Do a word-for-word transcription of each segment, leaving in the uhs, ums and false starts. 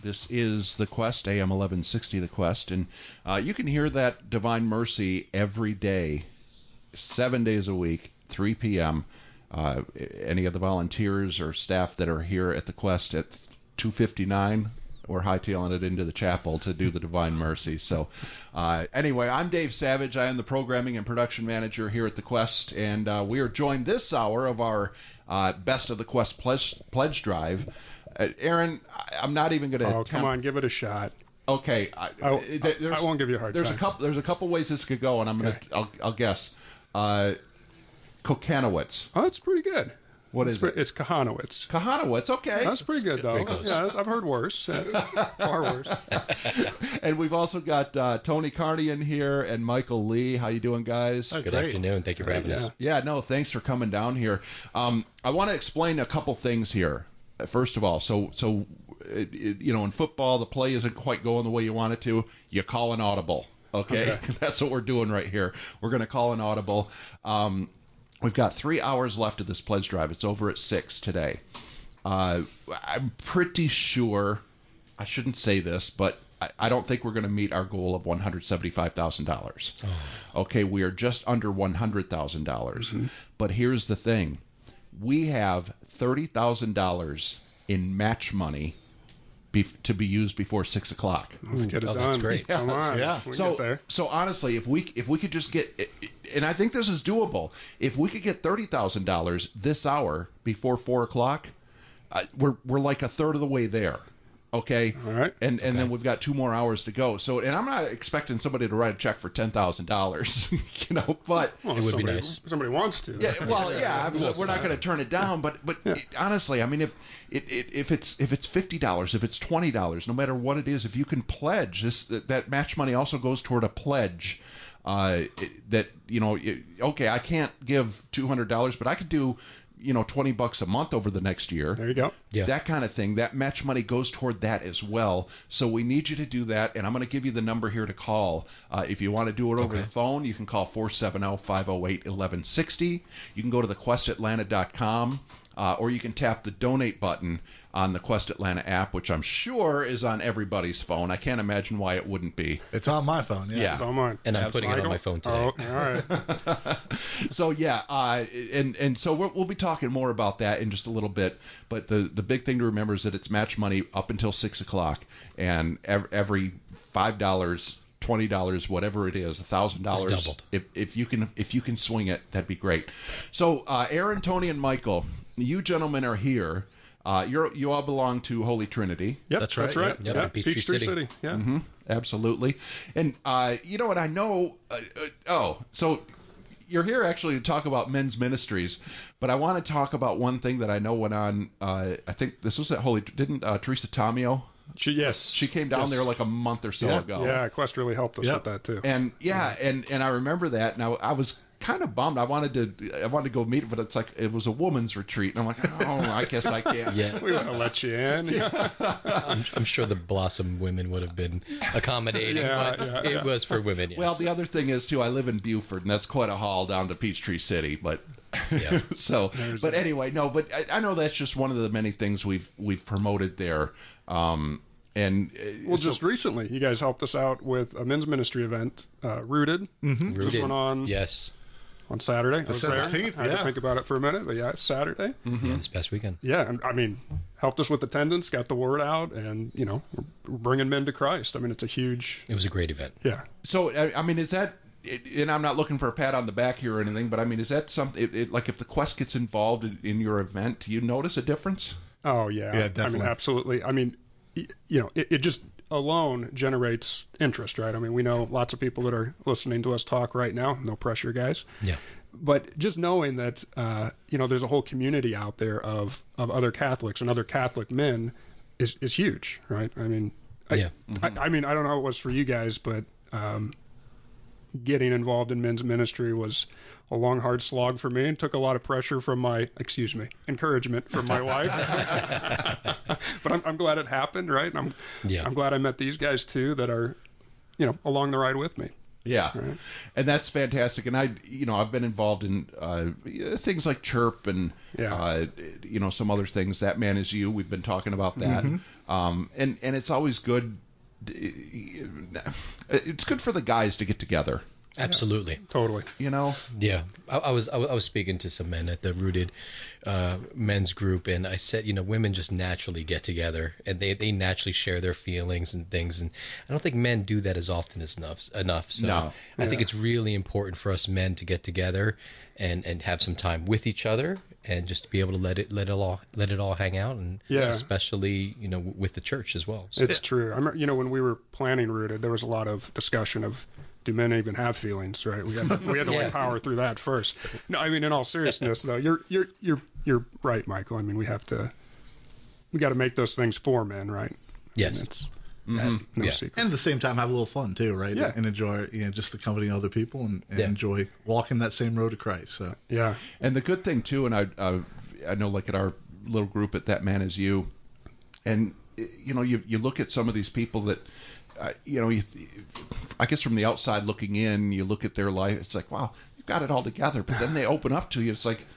This is The Quest, A M eleven sixty The Quest, and uh, you can hear that Divine Mercy every day, seven days a week, three p m Uh, any of the volunteers or staff that are here at The Quest at two fifty-nine, we're hightailing it into the chapel to do the Divine Mercy. So uh, anyway, I'm Dave Savage. I am the programming and production manager here at The Quest, and uh, we are joined this hour of our uh, Best of the Quest pledge, pledge drive. Uh, Aaron, I, I'm not even going to Oh, attempt... come on, give it a shot. Okay. I, I, there's, I won't give you a hard there's time. A couple, there's a couple ways this could go, and I'm going to... Okay. I'll, I'll guess. Uh, Kokanowitz. Oh, that's pretty good. What it's is pre- it? It's Kahanowitz. Kahanowitz, okay. That's pretty good, though. Pretty close. Yeah, I've heard worse. Uh, far worse. And we've also got uh, Tony Carney in here and Michael Lee. How you doing, guys? Good Great. afternoon. Thank you for having Yeah. us. Yeah, no, thanks for coming down here. Um, I want to explain a couple things here. Uh, First of all, so so it, it, you know, in football, the play isn't quite going the way you want it to. You call an audible. Okay, Okay. That's what we're doing right here. We're going to call an audible. Um, we've got three hours left of this pledge drive. It's over at six today. Uh, I'm pretty sure. I shouldn't say this, but I, I don't think we're going to meet our goal of one hundred seventy-five thousand dollars. Oh. Okay, we are just under one hundred thousand dollars. Mm-hmm. But here's the thing. We have thirty thousand dollars in match money be, to be used before six o'clock. Let's get it Oh, done. that's great. Come on. Yeah. We So, get there. so honestly, if we if we could just get, and I think this is doable, if we could get thirty thousand dollars this hour before four o'clock, uh, we're we're like a third of the way there. Okay. All right. And and then we've got two more hours to go. So, and I'm not expecting somebody to write a check for ten thousand dollars, you know. But Well, It would be somebody, nice. Somebody wants to. yeah, well, yeah, I mean, Well, we're not going to turn it down, but but it, honestly, I mean, if it, it, if it's if it's fifty dollars, if it's twenty dollars, no matter what it is, if you can pledge this, that match money also goes toward a pledge. Uh, it, that you know, it, okay, I can't give two hundred dollars, but I could do, you know, twenty bucks a month over the next year. There you go. Yeah. That kind of thing. That match money goes toward that as well. So we need you to do that, and I'm going to give you the number here to call. Uh, if you want to do it over Okay. the phone, you can call four seven zero, five zero eight, one one six zero. You can go to the quest atlanta dot com, uh, or you can tap the donate button on the Quest Atlanta app, which I'm sure is on everybody's phone. I can't imagine why it wouldn't be. It's on my phone. Yeah. Yeah. It's all mine. And I'm putting it on my phone today. Oh, all right. So yeah, uh, and and so we'll, we'll be talking more about that in just a little bit. But the the big thing to remember is that it's match money up until six o'clock, and every, every five dollars, twenty dollars, whatever it is, a thousand dollars. doubled. If if you can if you can swing it, that'd be great. So uh, Aaron, Tony, and Michael, you gentlemen are here. Uh, you're you all belong to Holy Trinity. Yep, That's that's right, right. yep. Yeah, Yep, Peachtree Peachtree City. City. Yeah. Mm-hmm. Absolutely. And uh, you know what? I know. Uh, uh, oh, so you're here actually to talk about men's ministries, but I want to talk about one thing that I know went on. Uh, I think this was at Holy. Didn't uh, Teresa Tomeo? She, yes. She came down Yes. there like a month or so Yeah. ago. Yeah, Quest really helped us Yep. with that, too. And yeah, and and I remember that. Now I was kind of bummed. I wanted to I wanted to go meet her, but it's like it was a woman's retreat, and I'm like, oh, I guess I can't. Yeah, We want to let you in. I'm, I'm sure the Blossom women would have been accommodating, Yeah, but yeah, it yeah. was for women. Yes. Well, the other thing is too, I live in Buford, and that's quite a haul down to Peachtree City. But Yeah. so, but anyway, no. But I, I know that's just one of the many things we've we've promoted there. Um, and uh, Well, so- just recently, you guys helped us out with a men's ministry event, uh, Rooted. Mm-hmm. Just Rooted. went on Yes, on Saturday. The seventeenth, I had yeah. to think about it for a minute, but yeah, it's Saturday. yeah, this past weekend. Yeah, and I mean, helped us with attendance, got the word out, and, you know, we're bringing men to Christ. I mean, it's a huge, It was a great event. yeah. so I, I mean, is that? It, and I'm not looking for a pat on the back here or anything, but I mean, is that something? It, it, like, if the Quest gets involved in, in your event, do you notice a difference? Oh, yeah. Yeah, I definitely. mean, absolutely. I mean, y- you know, it, it just alone generates interest, right? I mean, we know lots of people that are listening to us talk right now. No pressure, guys. Yeah, But just knowing that, uh, you know, there's a whole community out there of, of other Catholics and other Catholic men is, is huge, right? I mean, I, Yeah. I, I mean, I don't know how it was for you guys, but um, getting involved in men's ministry was a long, hard slog for me and took a lot of pressure from my, excuse me, encouragement from my wife. But I'm, I'm glad it happened, right? And I'm, Yeah. I'm glad I met these guys too that are, you know, along the ride with me. Yeah, Right. and that's fantastic. And I, you know, I've been involved in uh, things like Chirp and Yeah. uh, you know, some other things. That Man Is You. We've been talking about that, um, and and it's always good. It's good for the guys to get together. Absolutely. Totally. You know, Yeah, I, I was I was I was speaking to some men at the Rooted uh, men's group, and I said, you know, women just naturally get together, and they, they naturally share their feelings and things, and I don't think men do that as often as enough. Enough. So No. I think Yeah. it's really important for us men to get together and, and have some time with each other, and just to be able to let it let it all let it all hang out, and Yeah. especially you know with the church as well. So, It's true. I remember, you know, when we were planning Rooted, there was a lot of discussion of, do men even have feelings, right? We had, we had to Yeah. like power through that first. No, I mean, in all seriousness, though, you're you're you're you're right, Michael. I mean, we have to, we got to make those things for men, right? I Yes. mean, it's that- no yeah. secret. And at the same time, have a little fun too, right? Yeah. And enjoy, you know, just the company of other people, and, and Yeah. enjoy walking that same road to Christ. So Yeah, and the good thing too, and I, uh, I know, like at our little group at That Man Is You, and you know, you you look at some of these people that, uh, you know, you, I guess from the outside looking in, you look at their life, it's like, wow, you've got it all together. But then they open up to you, it's like,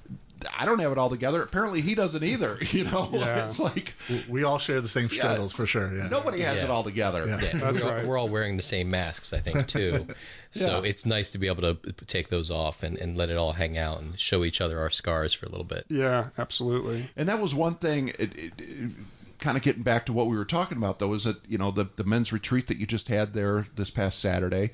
I don't have it all together. Apparently, he doesn't either. You know, Yeah. it's like we all share the same struggles for sure. Yeah. nobody has Yeah. it all together. Yeah. Yeah, That's we're, all, right. we're all wearing the same masks, I think, too. So Yeah. it's nice to be able to p- take those off and, and let it all hang out and show each other our scars for a little bit. yeah, absolutely. And that was one thing. It, it, it, kind of getting back to what we were talking about, though, is that you know the the men's retreat that you just had there this past Saturday,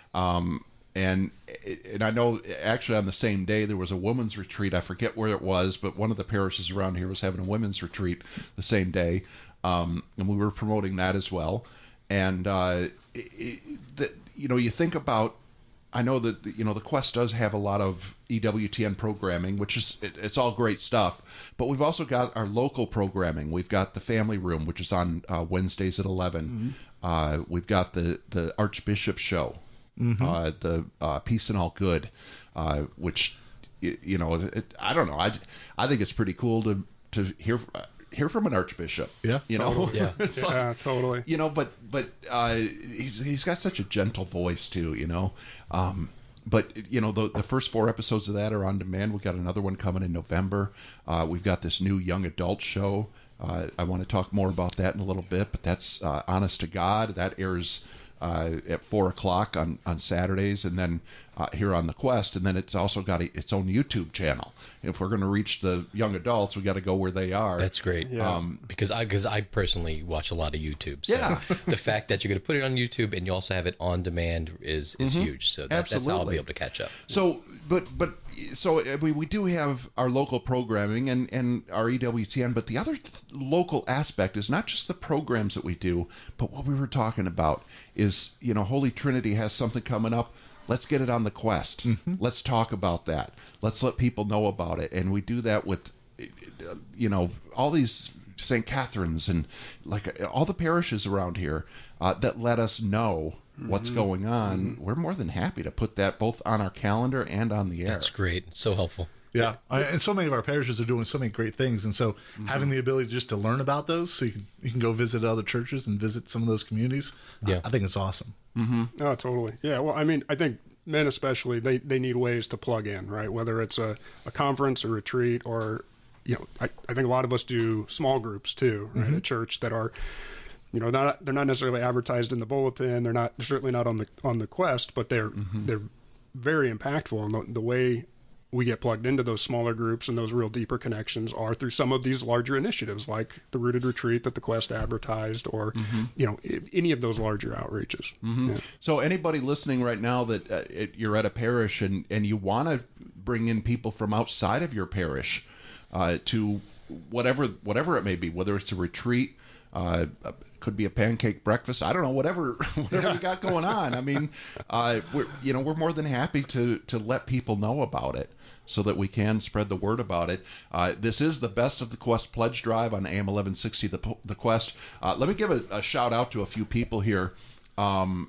um, and and I know actually on the same day there was a women's retreat. I forget where it was, but one of the parishes around here was having a women's retreat the same day, um, and we were promoting that as well. And uh, it, it, the, you know, you think about. I know that you know the Quest does have a lot of E W T N programming, which is it, it's all great stuff. But we've also got our local programming. We've got the Family Room, which is on uh, Wednesdays at eleven. Mm-hmm. Uh, we've got the the Archbishop Show, mm-hmm. uh, the uh, Peace and All Good, uh, which you, you know it, I don't know. I I think it's pretty cool to to hear. hear from an archbishop. Yeah, you know, totally. Yeah. it's Yeah, like, totally. you know, but but uh, he's he's got such a gentle voice too, you know. Um, but you know, the the first four episodes of that are on demand. We got another one coming in November. Uh, we've got this new young adult show. Uh, I want to talk more about that in a little bit, but that's uh, Honest to God. That airs uh, at four o'clock on, on Saturdays, and then uh, here on the Quest, and then it's also got a, its own YouTube channel. If we're going to reach the young adults, we got to go where they are. That's great. Yeah. Um, because I because I personally watch a lot of YouTube. So Yeah. the fact that you're going to put it on YouTube and you also have it on demand is is huge. So that, that's how I'll Absolutely. be able to catch up. So, but but so uh, we we do have our local programming and and our E W T N, but the other th- local aspect is not just the programs that we do, but what we were talking about is, you know, Holy Trinity has something coming up. Let's get it on the Quest. Mm-hmm. Let's talk about that. Let's let people know about it, and we do that with, uh, you know, all these Saint Catherine's and like uh, all the parishes around here uh, that let us know what's going on. Mm-hmm. We're more than happy to put that both on our calendar and on the air. That's great. So helpful. Yeah, I, and so many of our parishes are doing so many great things, and so Mm-hmm. having the ability just to learn about those, so you can you can go visit other churches and visit some of those communities. Yeah. I, I think it's awesome. Oh, totally. Yeah. Well, I mean, I think men especially, they, they need ways to plug in, right? Whether it's a, a conference, a retreat, or, you know, I, I think a lot of us do small groups too, right? At church that are, you know, not they're not necessarily advertised in the bulletin. They're not they're certainly not on the on the Quest, but they're they're very impactful. And the, the way we get plugged into those smaller groups and those real deeper connections are through some of these larger initiatives like the Rooted Retreat that the Quest advertised, or you know, i- any of those larger outreaches. Yeah. So anybody listening right now that uh, it, you're at a parish and, and you want to bring in people from outside of your parish uh, to whatever whatever it may be, whether it's a retreat, uh, could be a pancake breakfast, I don't know, whatever whatever you got going on. I mean, uh, we're you know we're more than happy to to let people know about it, so that we can spread the word about it. Uh, this is the Best of the Quest pledge drive on A M eleven sixty, the, the Quest. Uh, let me give a, a shout out to a few people here. Um,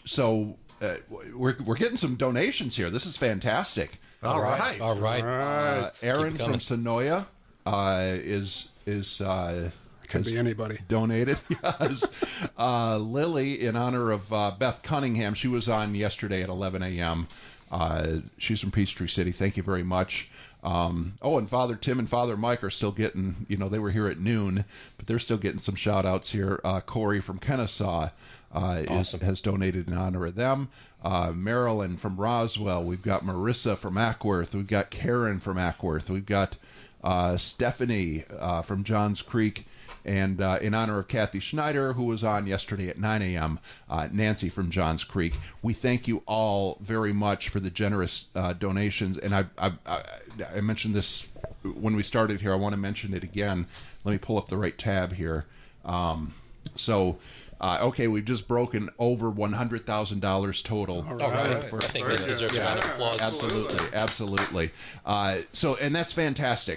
so uh, we're, we're getting some donations here. This is fantastic. All right. All right. All right. Uh, Aaron Keep it from coming. Sonoya uh, is is uh, Could has be anybody. donated. Yes. Uh, Lily, in honor of uh, Beth Cunningham, she was on yesterday at eleven a.m. Uh, she's from Peachtree City. Thank you very much. Um, oh, and Father Tim and Father Mike are still getting, you know, they were here at noon, but they're still getting some shout outs here. Uh, Corey from Kennesaw uh, Awesome. is, has donated in honor of them. Uh, Marilyn from Roswell. We've got Marissa from Ackworth. We've got Karen from Ackworth. We've got uh, Stephanie uh, from Johns Creek. And uh, in honor of Kathy Schneider, who was on yesterday at nine a.m., uh, Nancy from Johns Creek. We thank you all very much for the generous uh, donations. And I, I, I, I mentioned this when we started here. I want to mention it again. Let me pull up the right tab here. Um, so, uh, okay, we've just broken over one hundred thousand dollars total. All All right. right. I think Very that good. deserves a round of applause. Absolutely, absolutely. Uh, so, and that's fantastic.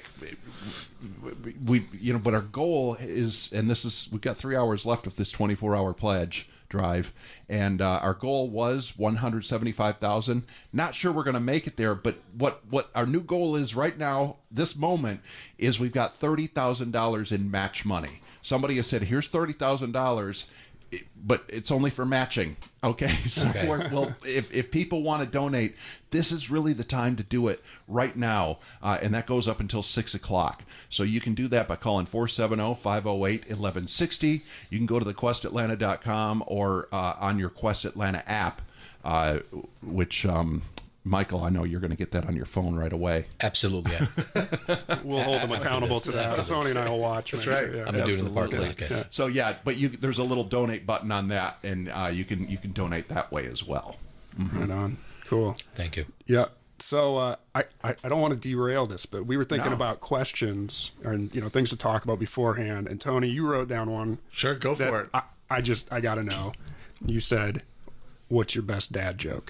We, you know, but our goal is, and this is, we've got three hours left of this twenty-four hour pledge drive, and uh, our goal was one hundred seventy-five thousand. Not sure we're going to make it there, but what what our new goal is right now, this moment, is we've got thirty thousand dollars in match money. Somebody has said, "Here's thirty thousand dollars." But it's only for matching, okay? So, Okay. We're, well, if, if people want to donate, this is really the time to do it right now, uh, and that goes up until six o'clock. So you can do that by calling four seven zero, five zero eight, one one six zero. You can go to the quest atlanta dot com or uh, on your Quest Atlanta app, uh, which, um, Michael, I know you're going to get that on your phone right away. Absolutely. Yeah. We'll hold them accountable to that. Afterwards. Tony and I will watch. That's right. Yeah. I'm going to do it in the parking lot, Absolutely. guys. So yeah, but you, there's a little donate button on that, and uh, you can you can donate that way as well. Right on. Cool. Thank you. Yeah. So uh, I, I I don't want to derail this, but we were thinking No. about questions and you know things to talk about beforehand. And Tony, you wrote down one. Sure, go that for it. I, I just I got to know. You said, "What's your best dad joke?"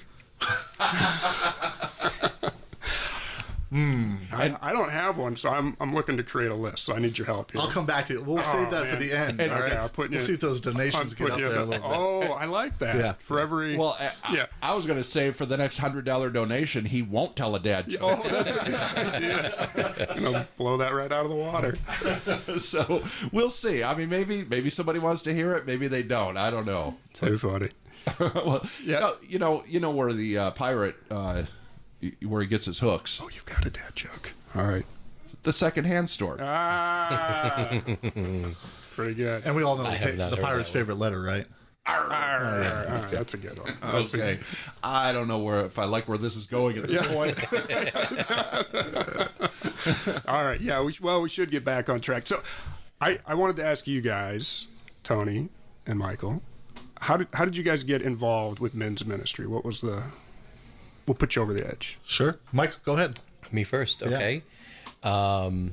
Hmm. I, I don't have one, so I'm I'm looking to create a list. So I need your help here. I'll come back to it. We'll save that man. for the end. And- all right. okay, I'll put we'll you- see if those donations I'm get up putting you- there a little bit. Oh, I like that. Yeah. For every Well, I, yeah. I, I was going to say for the next hundred dollar donation, he won't tell a dad joke. Oh, that's a good idea. You know, blow that right out of the water. So we'll see. I mean, maybe maybe somebody wants to hear it, maybe they don't. I don't know. Too funny. Well, Yeah. no, you know, you know where the uh, pirate, uh, y- where he gets his hooks, Oh, you've got a dad joke. All right. the secondhand store. Ah, pretty good. And we all know I the, have not the heard pirate's that one. favorite letter, right? All right, that's a good one. That's a- Okay, I don't know where if I like where this is going at this point. all right. Yeah. We, sh- well, we should get back on track. So, I, I wanted to ask you guys, Tony and Michael, how did how did you guys get involved with men's ministry? What was the what put you over the edge? Sure. Mike, go ahead. Me first, okay. Um,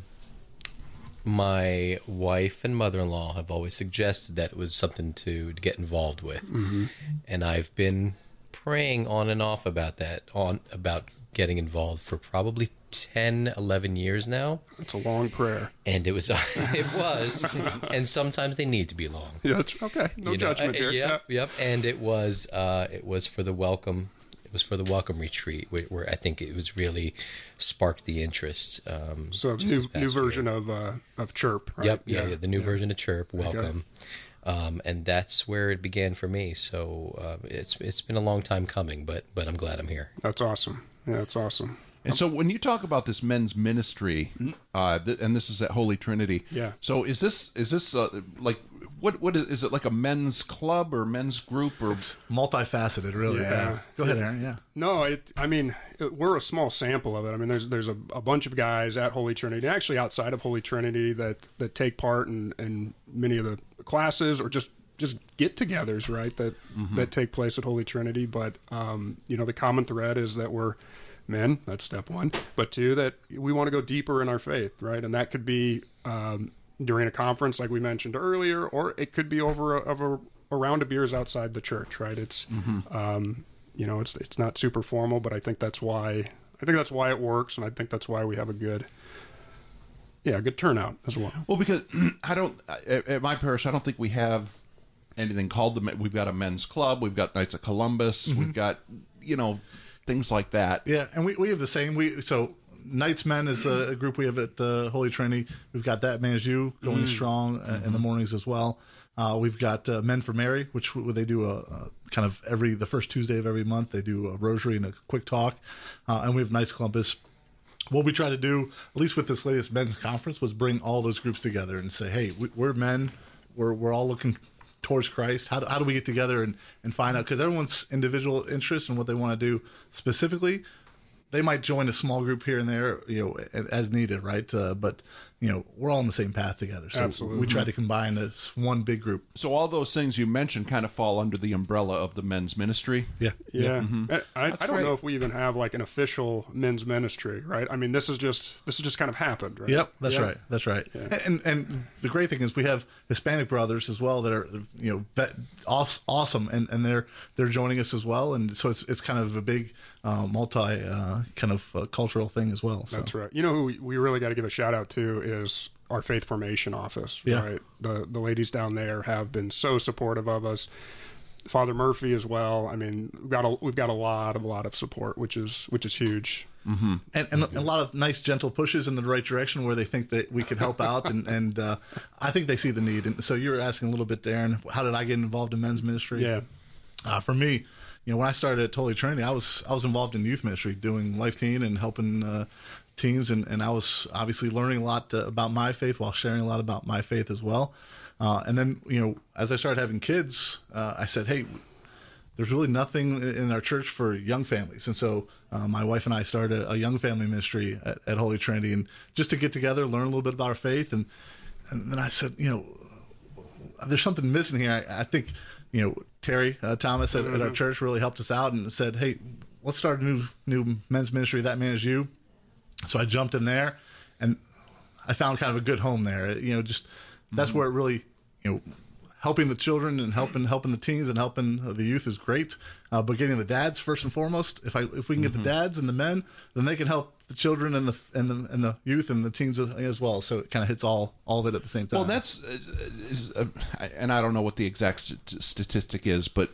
my wife and mother-in-law have always suggested that it was something to, to get involved with, mm-hmm. and I've been praying on and off about that, on about getting involved for probably ten, eleven years now, It's a long prayer. and it was it was, and sometimes they need to be long. Yeah, that's okay. No You know, judgment uh, here. Yep, yep. And it was uh, it was for the welcome. It was for the welcome retreat, where, where I think it was really sparked the interest. Um, So just new this past new year. version of uh, of Chirp. Right? Yep, yeah, yeah, the new version of Chirp, Okay. welcome, um, and that's where it began for me. So uh, it's it's been a long time coming, but but I'm glad I'm here. That's awesome. Yeah, that's awesome. And so when you talk about this men's ministry, uh, th- and this is at Holy Trinity, Yeah. So is this is this uh, like what what is, is it like a men's club or men's group or It's multifaceted, really. Yeah. Yeah. Go ahead, Aaron. Yeah. No, it. I mean, it, we're a small sample of it. I mean, there's there's a, a bunch of guys at Holy Trinity, actually outside of Holy Trinity, that that take part in, in many of the classes or just just get-togethers, right? That that take place at Holy Trinity. But um, you know, the common thread is that we're men. That's step one. But two, that we want to go deeper in our faith, right? And that could be um, during a conference, like we mentioned earlier, or it could be over a, of a, a round of beers outside the church, right? It's um, you know, it's it's not super formal, but I think that's why I think that's why it works, and I think that's why we have a good, yeah, good turnout as well. well because I don't at, at my parish I don't think we have anything called the men- we've got a men's club, we've got Knights of Columbus, we've got you know things like that. Yeah, and we, we have the same. We so Knights Men is a, a group we have at uh, Holy Trinity. We've got That Man's You going strong uh, in the mornings as well. Uh, we've got uh, Men for Mary, which w- they do a, a kind of every the first Tuesday of every month. They do a rosary and a quick talk, uh, and we have Knights Columbus. What we try to do, at least with this latest men's conference, was bring all those groups together and say, "Hey, we, we're men. We're we're all looking towards Christ. How do, how do we get together and and find out? Because everyone's individual interest and what they want to do specifically." They might join a small group here and there, you know, as needed, right? Uh, but you know, we're all on the same path together. So Absolutely. we try to combine as one big group. So all those things you mentioned kind of fall under the umbrella of the men's ministry. Yeah, Yeah, I, I, I don't great. know if we even have like an official men's ministry, right? I mean, this is just this has just kind of happened, right? Yep, that's Yeah. right. That's right. And and the great thing is we have Hispanic brothers as well that are you know vet, aw- awesome, and, and they're they're joining us as well, and so it's it's kind of a big uh, multi uh, kind of uh, cultural thing as well. So. That's right. You know who we, we really got to give a shout out to is our Faith Formation office, Yeah. right? The the ladies down there have been so supportive of us. Father Murphy as well. I mean, we've got a we've got a lot of a lot of support, which is which is huge. And, and a lot of nice, gentle pushes in the right direction where they think that we could help out, and and uh, I think they see the need. And so you were asking a little bit, Darren, how did I get involved in men's ministry? Yeah. Uh, for me, you know, when I started at Holy Trinity, I was I was involved in youth ministry, doing Life Teen and helping uh, teens, and, and I was obviously learning a lot uh, about my faith while sharing a lot about my faith as well. Uh, and then, you know, as I started having kids, uh, I said, hey, there's really nothing in our church for young families. And so uh, my wife and I started a young family ministry at, at Holy Trinity, and just to get together, learn a little bit about our faith. And, and then I said, you know, there's something missing here. I, I think, you know, Terry uh, Thomas at, at our church really helped us out and said, hey, let's start a new new men's ministry. That Man Is You. So I jumped in there, and I found kind of a good home there. You know, just that's where it really, you know, helping the children and helping helping the teens and helping the youth is great. Uh, but getting the dads first and foremost. If I if we can get the dads and the men, then they can help the children and the and the and the youth and the teens as, as well. So it kind of hits all all of it at the same time. Well, that's, uh, is, uh, and I don't know what the exact st- statistic is, but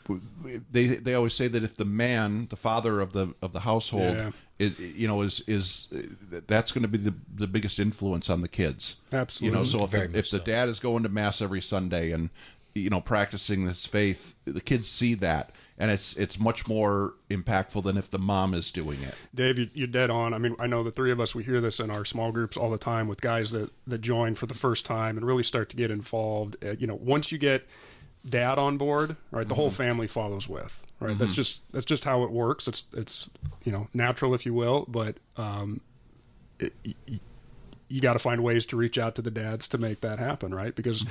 they they always say that if the man, the father of the of the household, Yeah. it, you know, is is that's going to be the the biggest influence on the kids. Absolutely. You know, so if Very the, much if the so. dad is going to mass every Sunday and you know practicing this faith, the kids see that, and it's it's much more impactful than if the mom is doing it. Dave, you, you're dead on. I mean, I know the three of us, we hear this in our small groups all the time with guys that, that join for the first time and really start to get involved. Uh, you know, once you get dad on board, right, the whole family follows with, right? That's just that's just how it works. It's it's you know natural, if you will, but um, it, y- you got to find ways to reach out to the dads to make that happen, right? Because,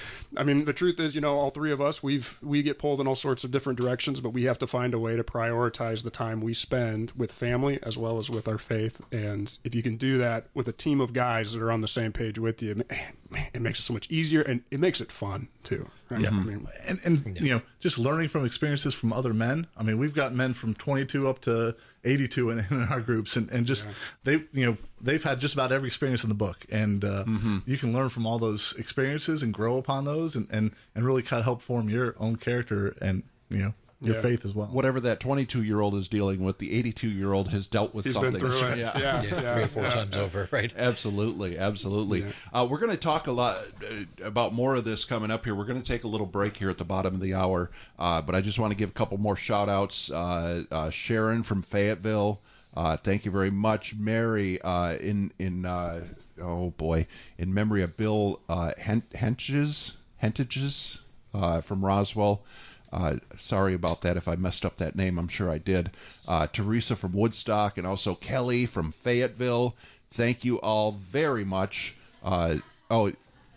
I mean, the truth is, you know, all three of us, we've we get pulled in all sorts of different directions, but we have to find a way to prioritize the time we spend with family as well as with our faith. And if you can do that with a team of guys that are on the same page with you, man, man, it makes it so much easier, and it makes it fun too. Right? Yeah. I mean, and and you know, just learning from experiences from other men. I mean, we've got men from twenty-two up to eighty-two in, in our groups, and and just they you know they've had just about every experience in the book, and uh, you can learn from all those experiences and grow upon those, and and and really kind of help form your own character and you know your Yeah. faith as well. Whatever that twenty-two-year-old is dealing with, the eighty-two-year-old has dealt with he's something. been through it. Yeah. Yeah, Yeah, three or four yeah, times yeah. over, right? Absolutely, absolutely. Uh, we're going to talk a lot uh, about more of this coming up here. We're going to take a little break here at the bottom of the hour, uh, but I just want to give a couple more shout outs. Uh, uh, Sharon from Fayetteville, uh, thank you very much. Mary uh, in in uh, oh boy, in memory of Bill uh, Hent- Hentages Hentages uh, from Roswell. Uh, sorry about that if I messed up that name. I'm sure I did. Uh, Teresa from Woodstock, and also Kelly from Fayetteville. Thank you all very much. Uh, oh,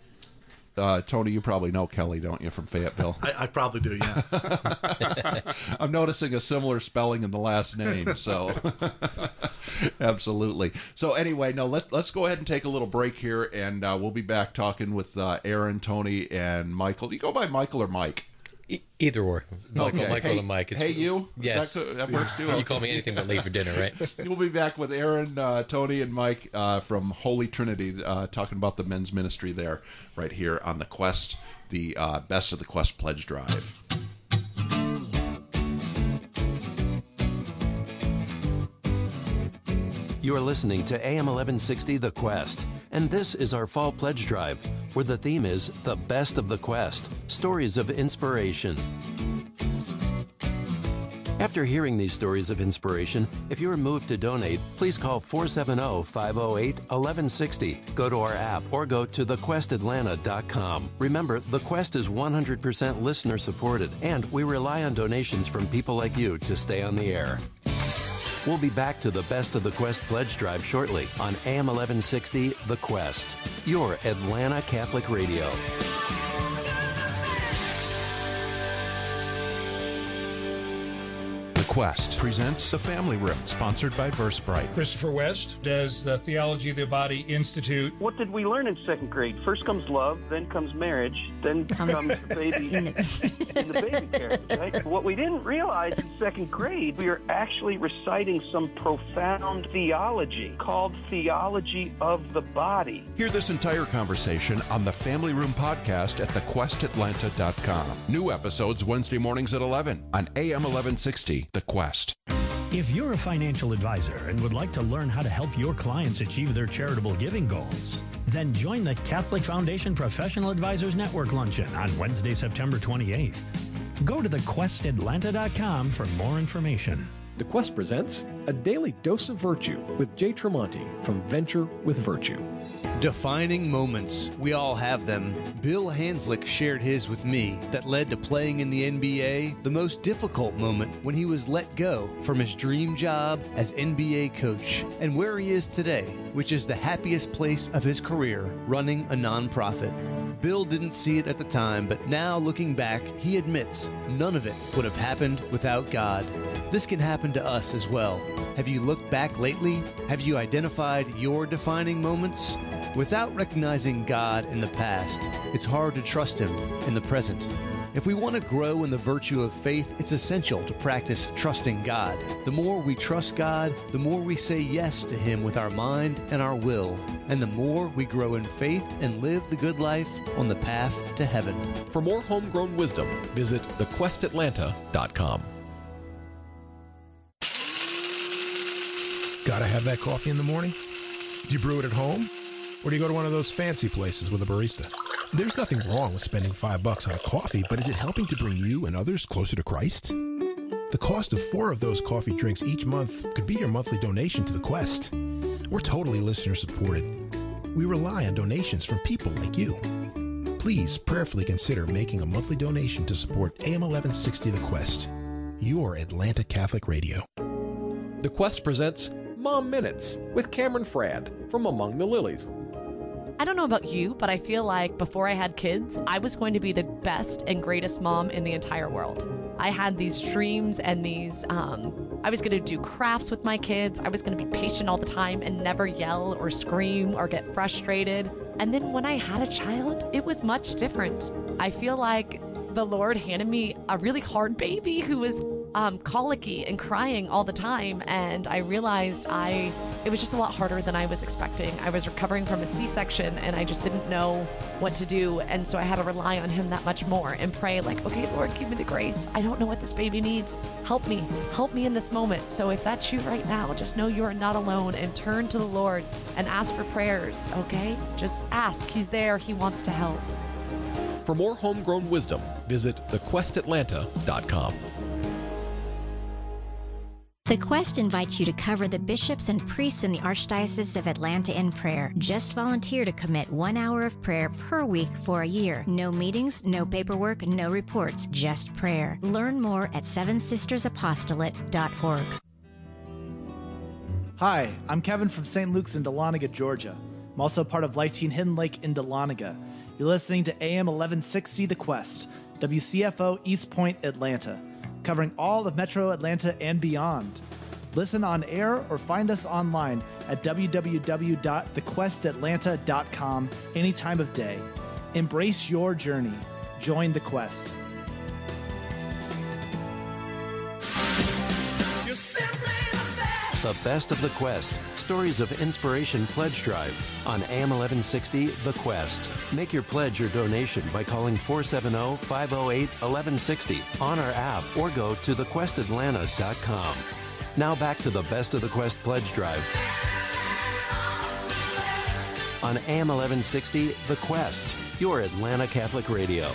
uh, Tony, you probably know Kelly, don't you, from Fayetteville? I, I probably do, yeah. I'm noticing a similar spelling in the last name, so absolutely. So anyway, no, let's let's go ahead and take a little break here, and uh, we'll be back talking with uh, Aaron, Tony, and Michael. Do you go by Michael or Mike? E- either or. Michael, Okay. Michael hey, and Mike. It's- Hey, you? Is Yes. that, that works too? You call me anything but late for dinner, right? We'll be back with Aaron, uh, Tony, and Mike uh, from Holy Trinity, uh, talking about the men's ministry there, right here on the Quest, the uh, Best of the Quest Pledge Drive. You're listening to A M eleven sixty The Quest, and this is our Fall Pledge Drive, where the theme is The Best of the Quest, Stories of Inspiration. After hearing these stories of inspiration, if you're moved to donate, please call four seven zero, five zero eight, one one six zero, go to our app, or go to the quest atlanta dot com. Remember, The Quest is one hundred percent listener supported, and we rely on donations from people like you to stay on the air. We'll be back to the Best of the Quest pledge drive shortly on A M eleven sixty The Quest, your Atlanta Catholic Radio. Quest presents The Family Room, sponsored by Versebright. Christopher West does the Theology of the Body Institute. What did we learn in second grade? First comes love, then comes marriage, then comes the baby and the baby carriage, right? What we didn't realize in second grade, we were actually reciting some profound theology called Theology of the Body. Hear this entire conversation on the Family Room podcast at the quest atlanta dot com. New episodes Wednesday mornings at eleven on A M eleven sixty. The Quest. If you're a financial advisor and would like to learn how to help your clients achieve their charitable giving goals, then join the Catholic Foundation Professional Advisors Network Luncheon on Wednesday, September twenty-eighth. Go to the quest atlanta dot com for more information. The Quest presents A Daily Dose of Virtue with Jay Tremonti from Venture with Virtue. Defining moments. We all have them. Bill Hanslick shared his with me that led to playing in the N B A, the most difficult moment when he was let go from his dream job as N B A coach, and where he is today, which is the happiest place of his career, running a nonprofit. Bill didn't see it at the time, but now looking back, he admits none of it would have happened without God. This can happen to us as well. Have you looked back lately? Have you identified your defining moments? Without recognizing God in the past, it's hard to trust Him in the present. If we want to grow in the virtue of faith, it's essential to practice trusting God. The more we trust God, the more we say yes to Him with our mind and our will, and the more we grow in faith and live the good life on the path to heaven. For more homegrown wisdom, visit the quest atlanta dot com. Gotta have that coffee in the morning? Do you brew it at home? Or do you go to one of those fancy places with a barista? There's nothing wrong with spending five bucks on a coffee, but is it helping to bring you and others closer to Christ? The cost of four of those coffee drinks each month could be your monthly donation to the Quest. We're totally listener supported. We rely on donations from people like you. Please prayerfully consider making a monthly donation to support A M eleven sixty The Quest, your Atlanta Catholic Radio. The Quest presents Mom Minutes with Cameron Fradd from Among the Lilies. I don't know about you, but I feel like before I had kids, I was going to be the best and greatest mom in the entire world. I had these dreams and these, um, I was going to do crafts with my kids. I was going to be patient all the time and never yell or scream or get frustrated. And then when I had a child, it was much different. I feel like the Lord handed me a really hard baby who was um, colicky and crying all the time. And I realized I, it was just a lot harder than I was expecting. I was recovering from a C-section and I just didn't know what to do. And so I had to rely on Him that much more and pray like, okay, Lord, give me the grace. I don't know what this baby needs. Help me. Help me in this moment. So if that's you right now, just know you are not alone and turn to the Lord and ask for prayers, okay? Just ask. He's there. He wants to help. For more homegrown wisdom, visit the quest atlanta dot com. The Quest invites you to cover the bishops and priests in the Archdiocese of Atlanta in prayer. Just volunteer to commit one hour of prayer per week for a year. No meetings, no paperwork, no reports, just prayer. Learn more at seven sisters apostolate dot org. Hi, I'm Kevin from Saint Luke's in Dahlonega, Georgia. I'm also part of Life Teen Hidden Lake in Dahlonega. You're listening to A M eleven sixty The Quest, W C F O East Point, Atlanta, covering all of Metro Atlanta and beyond. Listen on air or find us online at w w w dot the quest atlanta dot com any time of day. Embrace your journey. Join the Quest. You're simply the best. The Best of the Quest. Stories of Inspiration Pledge Drive on A M eleven sixty The Quest. Make your pledge or donation by calling four seven zero, five zero eight, one one six zero on our app or go to the quest atlanta dot com. Now back to the Best of the Quest Pledge Drive. on A M eleven sixty The Quest, your Atlanta Catholic radio.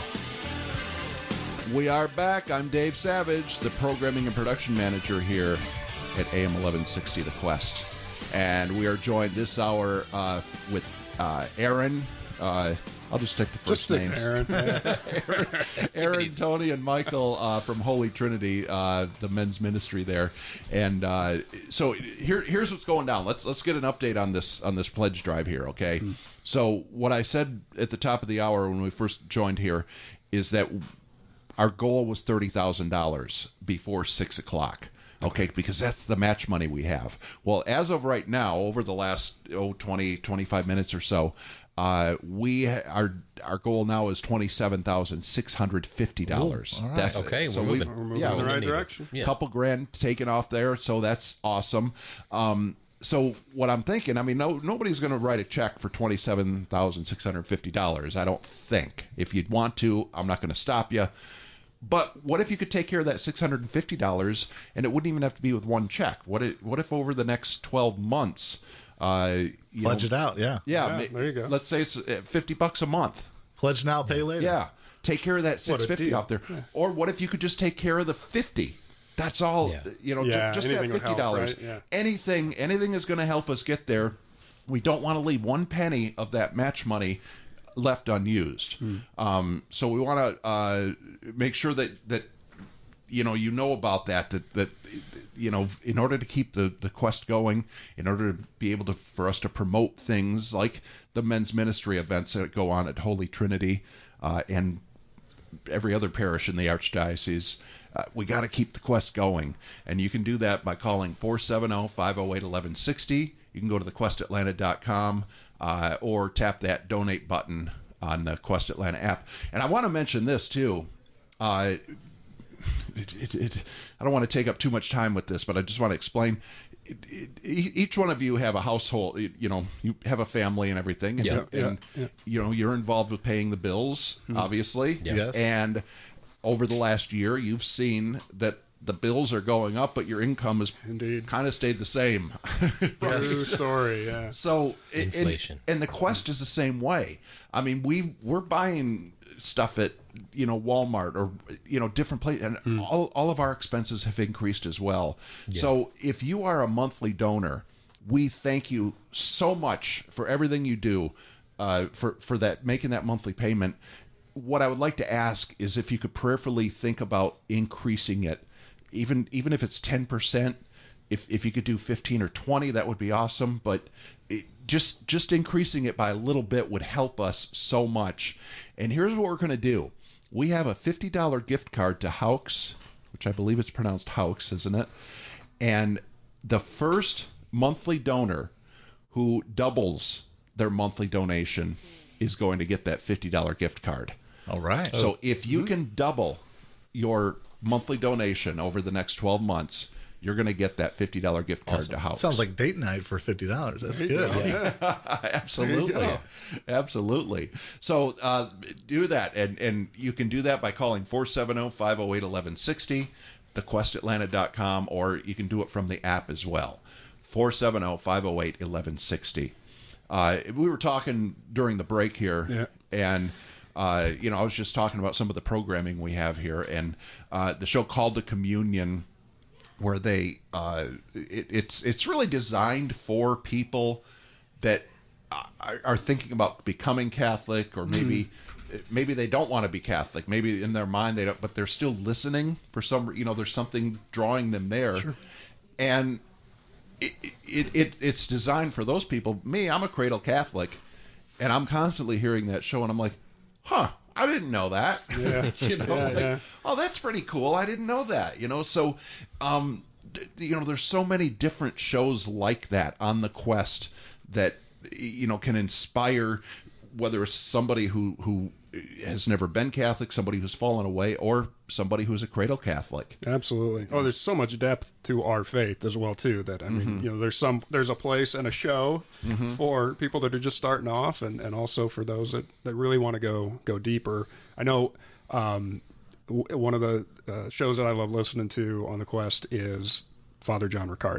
We are back. I'm Dave Savage, the programming and production manager here at A M eleven sixty The Quest. And we are joined this hour uh, with uh, Aaron. Uh, I'll just take the first just names. Aaron. Aaron, Aaron, Tony, and Michael uh, from Holy Trinity, uh, the men's ministry there. And uh, so here, here's what's going down. Let's let's get an update on this on this pledge drive here, okay? Mm. So what I said at the top of the hour when we first joined here is that our goal was thirty thousand dollars before six o'clock. Okay, because that's the match money we have. Well, as of right now, over the last oh, twenty, twenty-five minutes or so, uh, we our our goal now is twenty-seven thousand six hundred fifty dollars. Ooh, all right. That's okay. So we're moving. We're moving yeah, in the right direction. A couple grand taken off there, so that's awesome. Um, so what I'm thinking, I mean, no nobody's going to write a check for twenty-seven thousand six hundred fifty dollars. I don't think. If you'd want to, I'm not going to stop you. But what if you could take care of that six hundred fifty dollars and it wouldn't even have to be with one check? What if, what if over the next twelve months, uh, you pledge know, it out? Yeah. Yeah. Yeah, there you go. Let's say it's fifty bucks a month. Pledge now, pay later. Yeah. Take care of that What a six fifty deal. off there. Yeah. Or what if you could just take care of the fifty? That's all, Yeah. you know, ju- Yeah, just that anything will fifty dollars. help, right? Yeah. Anything, anything is going to help us get there. We don't want to leave one penny of that match money left unused. Hmm. Um, so we want to uh, make sure that, that, you know, you know about that, that, that, you know, in order to keep the, the quest going, in order to be able to, for us to promote things like the men's ministry events that go on at Holy Trinity, uh, and every other parish in the Archdiocese, uh, we got to keep the quest going. And you can do that by calling four seven zero, five zero eight, one one six zero. You can go to the quest atlanta dot com, uh, or tap that donate button on the Quest Atlanta app. And I want to mention this too. Uh, It, it, it, I don't want to take up too much time with this, but I just want to explain. It, it, each one of you have a household, you know, you have a family and everything, and, Yeah, and yeah, yeah. you know, you're involved with paying the bills, obviously. Yeah. Yes. And over the last year, you've seen that the bills are going up, but your income has Indeed. kind of stayed the same. True story. Yeah. So it- Inflation. and, and the quest is the same way. I mean, we we're buying stuff at, you know, Walmart or, you know, different places, and Mm. all all of our expenses have increased as well. So if you are a monthly donor, we thank you so much for everything you do, uh, for for that making that monthly payment. What I would like to ask is if you could prayerfully think about increasing it, even even if it's ten percent. If if you could do fifteen or twenty, that would be awesome. But it, just just increasing it by a little bit would help us so much. And here's what we're going to do: we have a fifty dollar gift card to Haux, which I believe it's pronounced Haux, isn't it? And the first monthly donor who doubles their monthly donation is going to get that fifty dollar gift card. All right. So if you can double your monthly donation over the next twelve months, you're going to get that fifty dollar gift card to Haux. Sounds like date night for fifty dollars. That's There you good. go. Yeah. Absolutely. There you Absolutely. So uh, do that. And, and you can do that by calling four seven zero, five zero eight, one one six zero, the quest atlanta dot com, or you can do it from the app as well. four seven zero, five zero eight, one one six zero. Uh, we were talking during the break here, Yeah. and uh, you know, I was just talking about some of the programming we have here, and uh, the show Called to Communion, where they uh, it, it's it's really designed for people that are, are thinking about becoming Catholic, or maybe maybe they don't want to be Catholic. Maybe in their mind they don't, but they're still listening for some. You know, there's something drawing them there, Sure. and it, it it it's designed for those people. Me, I'm a cradle Catholic, and I'm constantly hearing that show, and I'm like, huh. I didn't know that. Yeah. you know, Yeah, like, yeah. oh, that's pretty cool. I didn't know that. You know, so, um, d- you know, there's so many different shows like that on the Quest that, you know, can inspire, whether it's somebody who who has never been Catholic, somebody who's fallen away, or somebody who's a cradle Catholic. Absolutely. Oh, there's so much depth to our faith as well too. That I mean, Mhm. you know, there's some there's a place and a show Mhm. for people that are just starting off, and, and also for those that, that really want to go go deeper. I know um, w- one of the uh, shows that I love listening to on the Quest is Father John Ricardo.